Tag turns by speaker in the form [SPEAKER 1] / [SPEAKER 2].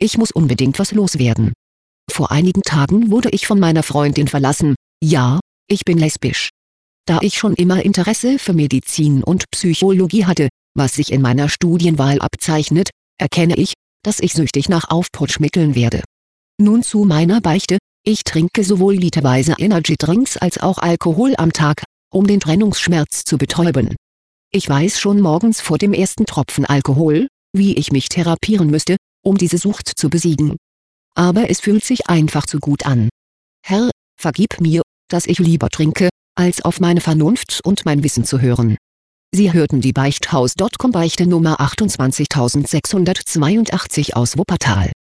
[SPEAKER 1] ich muss unbedingt was loswerden. Vor einigen Tagen wurde ich von meiner Freundin verlassen. Ja, ich bin lesbisch. Da ich schon immer Interesse für Medizin und Psychologie hatte, was sich in meiner Studienwahl abzeichnet, erkenne ich, dass ich süchtig nach Aufputschmitteln werde. Nun zu meiner Beichte: Ich trinke sowohl literweise Energydrinks als auch Alkohol am Tag, um den Trennungsschmerz zu betäuben. Ich weiß schon morgens vor dem ersten Tropfen Alkohol, wie ich mich therapieren müsste, um diese Sucht zu besiegen. Aber es fühlt sich einfach zu gut an. Herr, vergib mir, dass ich lieber trinke, als auf meine Vernunft und mein Wissen zu hören. Sie hörten die Beichthaus.com Beichte Nummer 28682 aus Wuppertal.